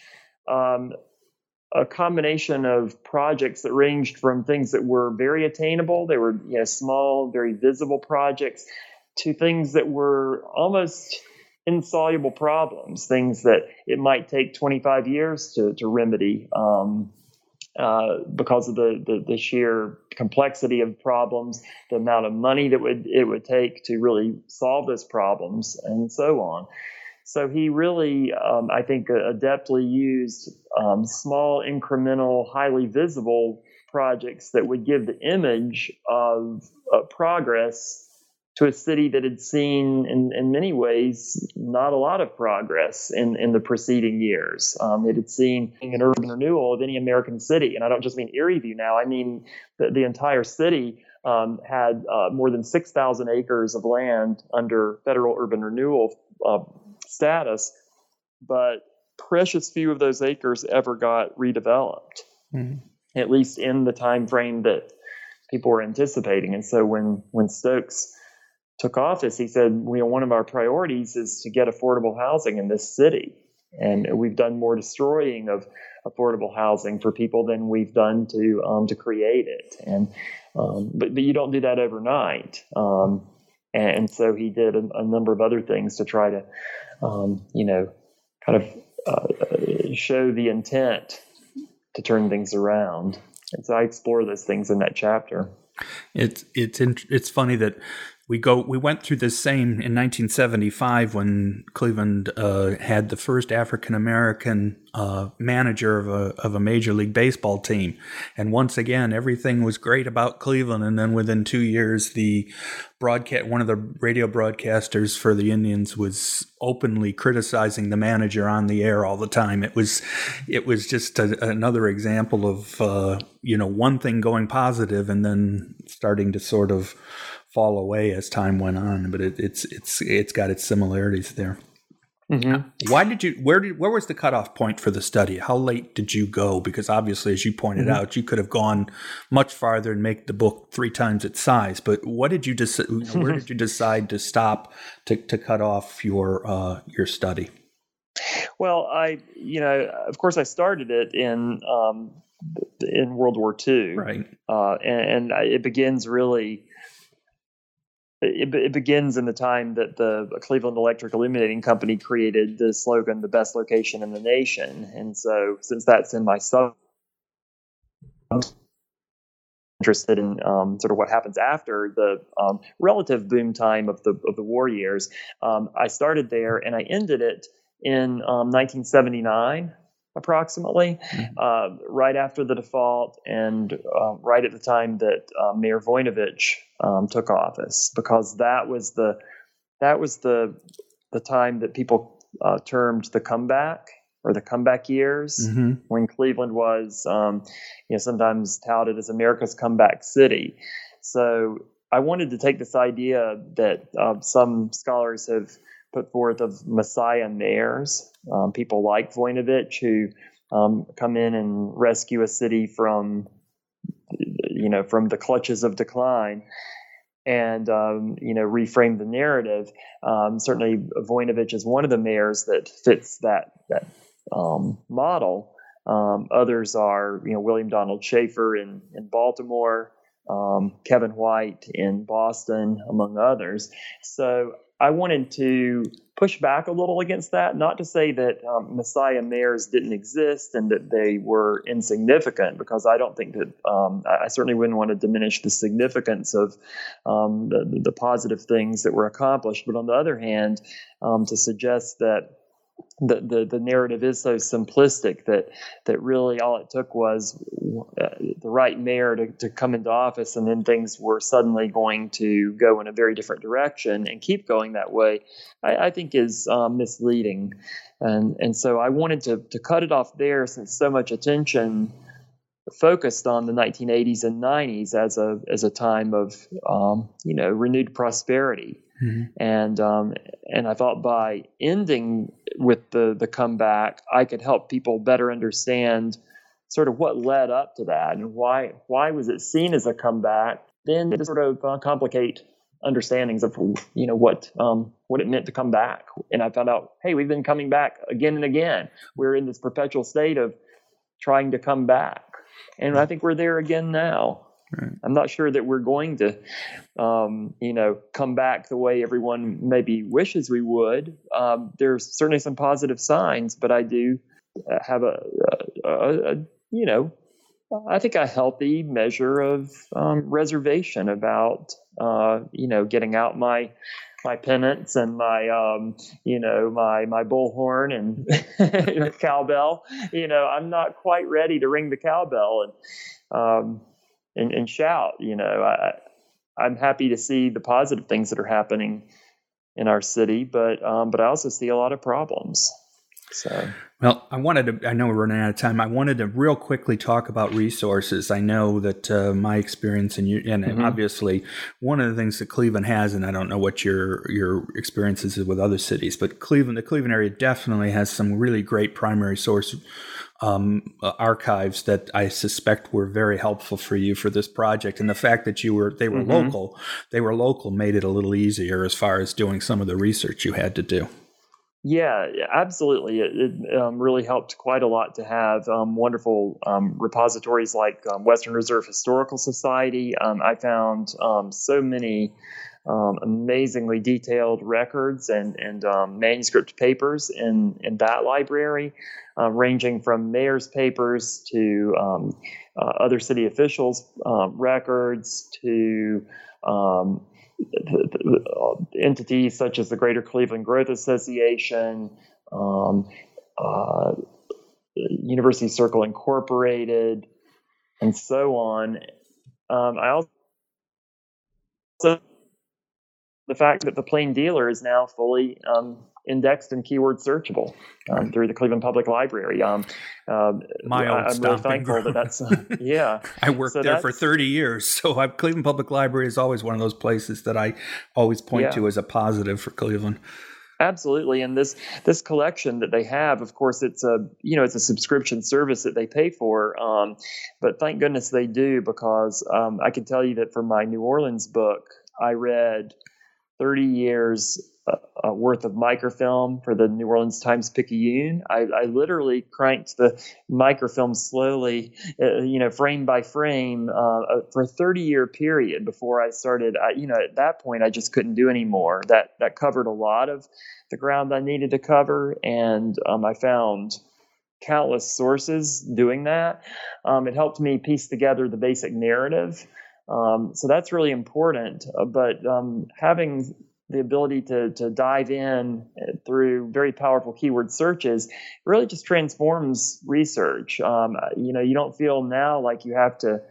a combination of projects that ranged from things that were very attainable, they were small, very visible projects, to things that were almost insoluble problems, things that it might take 25 years to remedy because of the sheer complexity of problems, the amount of money that it would take to really solve those problems, and so on. So he really, I think, adeptly used small, incremental, highly visible projects that would give the image of progress to a city that had seen, in many ways, not a lot of progress in the preceding years. It had seen an urban renewal of any American city, and I don't just mean Erie View now. I mean the entire city had more than 6,000 acres of land under federal urban renewal status, but precious few of those acres ever got redeveloped, at least in the time frame that people were anticipating. And so when Stokes took office, he said, one of our priorities is to get affordable housing in this city. And we've done more destroying of affordable housing for people than we've done to create it. And but you don't do that overnight. And so he did a number of other things to try to, show the intent to turn things around. And so I explore those things in that chapter. It's funny that We went through this same in 1975 when Cleveland had the first African American manager of a Major League Baseball team, and once again everything was great about Cleveland. And then within 2 years, one of the radio broadcasters for the Indians was openly criticizing the manager on the air all the time. It was just another example of one thing going positive and then starting to sort of fall away as time went on, but it's got its similarities there. Mm-hmm. Where was the cutoff point for the study? How late did you go? Because obviously, as you pointed out, you could have gone much farther and make the book 3 times its size. But what did you where did you decide to stop to cut off your study? Well, of course, I started it in World War II, right? And it begins really. It begins in the time that the Cleveland Electric Illuminating Company created the slogan, "The best location in the nation." And so, since that's in my subject, I'm interested in sort of what happens after the relative boom time of the war years. I started there and I ended it in 1979. Approximately, right after the default and right at the time that Mayor Voinovich took office, because that was the time that people termed the comeback or the comeback years, when Cleveland was sometimes touted as America's comeback city. So I wanted to take this idea that some scholars have put forth of Messiah mayors, people like Voinovich who come in and rescue a city from the clutches of decline and reframe the narrative. Certainly, Voinovich is one of the mayors that fits that model. Others are William Donald Schaefer in Baltimore, Kevin White in Boston, among others. So I wanted to push back a little against that, not to say that Messiah mayors didn't exist and that they were insignificant, because I don't think that I certainly wouldn't want to diminish the significance of the positive things that were accomplished. But on the other hand, to suggest that the narrative is so simplistic that really all it took was the right mayor to come into office, and then things were suddenly going to go in a very different direction and keep going that way, I think is misleading. And so I wanted to cut it off there, since so much attention focused on the 1980s and 90s as a time of renewed prosperity. Mm-hmm. And I thought by ending with the comeback, I could help people better understand sort of what led up to that and why was it seen as a comeback. Then to sort of complicate understandings of what it meant to come back. And I found out, hey, we've been coming back again and again. We're in this perpetual state of trying to come back, and I think we're there again now. Right. I'm not sure that we're going to, come back the way everyone maybe wishes we would. There's certainly some positive signs, but I do have I think a healthy measure of reservation about, getting out my pennants and my bullhorn and cowbell. I'm not quite ready to ring the cowbell and shout. I'm happy to see the positive things that are happening in our city, but I also see a lot of problems. So, well, I know we're running out of time. I wanted to real quickly talk about resources. I know that my experience and obviously one of the things that Cleveland has, and I don't know what your experiences is with other cities, but the Cleveland area definitely has some really great primary source archives that I suspect were very helpful for you for this project. And the fact that they were local made it a little easier as far as doing some of the research you had to do. Yeah, absolutely. It really helped quite a lot to have wonderful repositories like Western Reserve Historical Society. I found so many amazingly detailed records and manuscript papers in that library, ranging from mayor's papers to other city officials' records to entities such as the Greater Cleveland Growth Association, University Circle Incorporated, and so on. I also the fact that the Plain Dealer is now fully indexed and keyword searchable through the Cleveland Public Library. My old I'm really thankful that that's yeah. I worked there for 30 years, so Cleveland Public Library is always one of those places that I always point to as a positive for Cleveland. Absolutely, and this collection that they have, of course, it's a subscription service that they pay for, but thank goodness they do, because I can tell you that for my New Orleans book, I read 30 years worth of microfilm for the New Orleans Times-Picayune. I literally cranked the microfilm slowly, frame by frame, for a 30-year period before I started. At that point, I just couldn't do any more. That covered a lot of the ground I needed to cover, and I found countless sources doing that. It helped me piece together the basic narrative. So that's really important. But having the ability to dive in through very powerful keyword searches really just transforms research. You don't feel now like you have to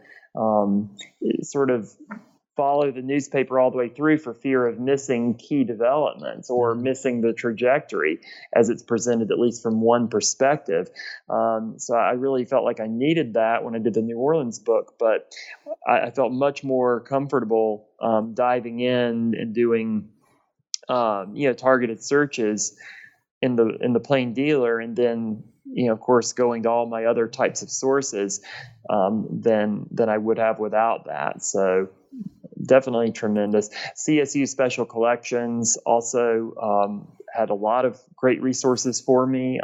sort of follow the newspaper all the way through for fear of missing key developments or missing the trajectory as it's presented, at least from one perspective. So I really felt like I needed that when I did the New Orleans book, but I felt much more comfortable diving in and doing targeted searches in the Plain Dealer, and then of course going to all my other types of sources than I would have without that. So definitely tremendous. CSU Special Collections also had a lot of great resources for me.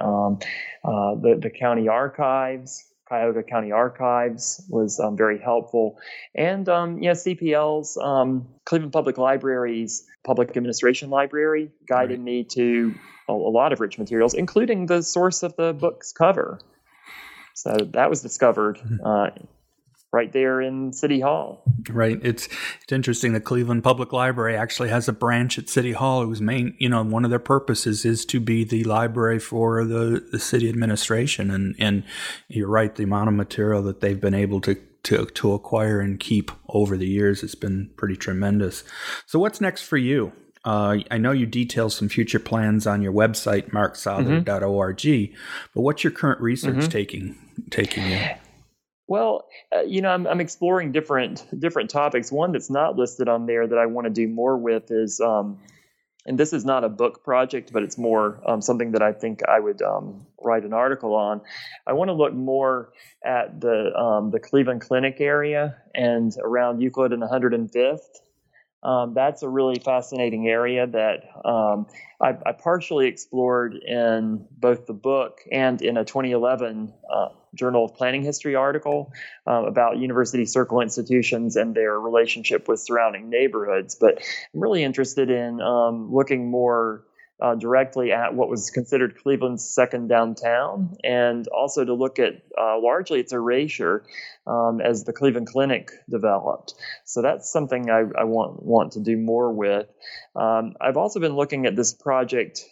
The county archives, Cuyahoga County Archives, was very helpful. And CPL's Cleveland Public Library's Public Administration Library guided me to a lot of rich materials, including the source of the book's cover. So that was discovered right there in City Hall. Right. It's interesting. The Cleveland Public Library actually has a branch at City Hall whose main, one of their purposes is to be the library for the city administration. And you're right, the amount of material that they've been able to acquire and keep over the years has been pretty tremendous. So what's next for you? I know you detail some future plans on your website, marksouther.org, but what's your current research taking you? Well, I'm exploring different topics. One that's not listed on there that I want to do more with is, and this is not a book project, but it's more something that I think I would write an article on. I want to look more at the Cleveland Clinic area and around Euclid and 105th. That's a really fascinating area that I partially explored in both the book and in a 2011 Journal of Planning History article about University Circle institutions and their relationship with surrounding neighborhoods. But I'm really interested in looking more directly at what was considered Cleveland's second downtown, and also to look at largely its erasure as the Cleveland Clinic developed. So that's something I want to do more with. I've also been looking at this project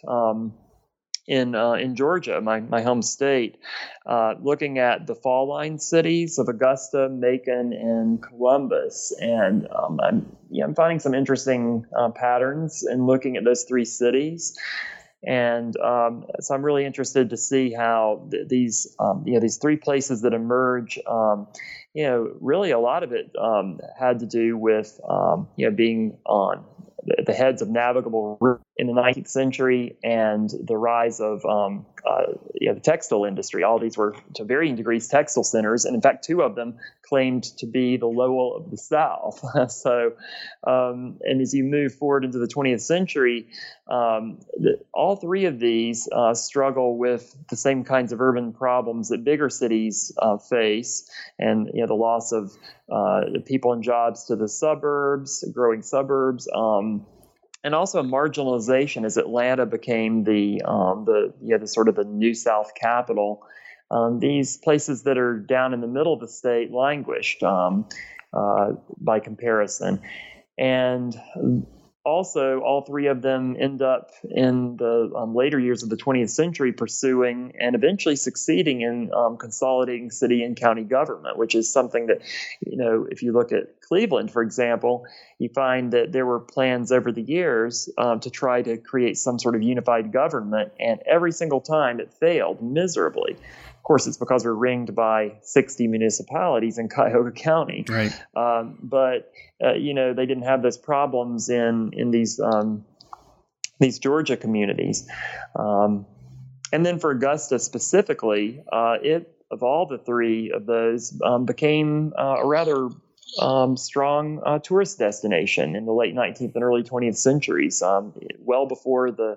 in Georgia, my home state, looking at the fall line cities of Augusta, Macon, and Columbus, and I'm finding some interesting patterns in looking at those three cities, and so I'm really interested to see how these three places that emerge. Really a lot of it had to do with being on the heads of navigable routes in the 19th century and the rise of the textile industry. All these were to varying degrees textile centers, and in fact, two of them claimed to be the Lowell of the South. So, and as you move forward into the 20th century, all three of these struggle with the same kinds of urban problems that bigger cities face, and the loss of people and jobs to the suburbs, growing suburbs. And also marginalization as Atlanta became the sort of the New South capital. These places that are down in the middle of the state languished by comparison. And also, all three of them end up in the later years of the 20th century pursuing and eventually succeeding in consolidating city and county government, which is something that, if you look at Cleveland, for example, you find that there were plans over the years to try to create some sort of unified government, and every single time it failed miserably. Of course, it's because we're ringed by 60 municipalities in Cuyahoga County. Right. But they didn't have those problems in these Georgia communities. And then for Augusta specifically, it, of all the three of those, became a rather strong tourist destination in the late 19th and early 20th centuries, well before the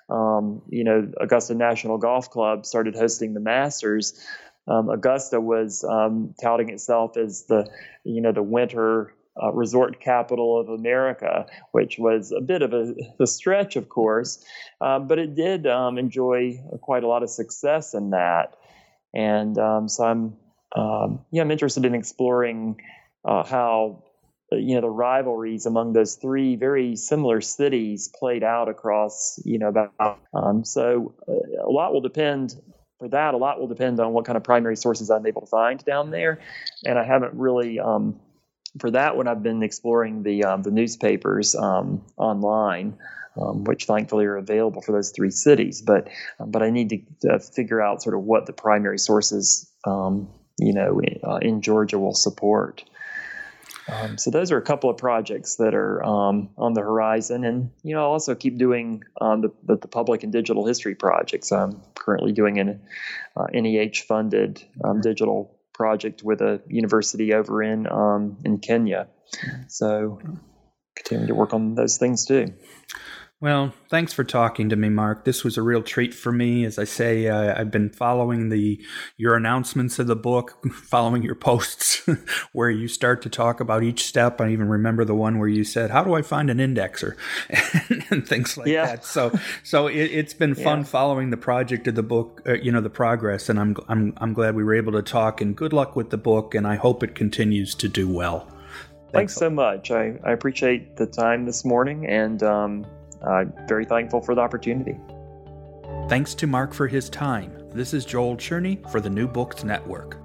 Augusta National Golf Club started hosting the Masters. Augusta was touting itself as the winter resort capital of America, which was a bit of a stretch, of course, but it did enjoy quite a lot of success in that. And so I'm interested in exploring how the rivalries among those three very similar cities played out across so a lot will depend on what kind of primary sources I'm able to find down there, and I haven't really for that one I've been exploring the newspapers online, which thankfully are available for those three cities, but I need to figure out sort of what the primary sources in Georgia will support. So those are a couple of projects that are on the horizon, and I'll also keep doing the public and digital history projects. I'm currently doing an NEH-funded digital project with a university over in Kenya. So continue to work on those things too. Well, thanks for talking to me, Mark. This was a real treat for me. As I say, I've been following your announcements of the book, following your posts where you start to talk about each step. I even remember the one where you said, "How do I find an indexer?" and things like that. So it's been fun following the project of the book, the progress, and I'm glad we were able to talk. And good luck with the book, and I hope it continues to do well. Thanks so much. I appreciate the time this morning, and I'm very thankful for the opportunity. Thanks to Mark for his time. This is Joel Cherney for the New Books Network.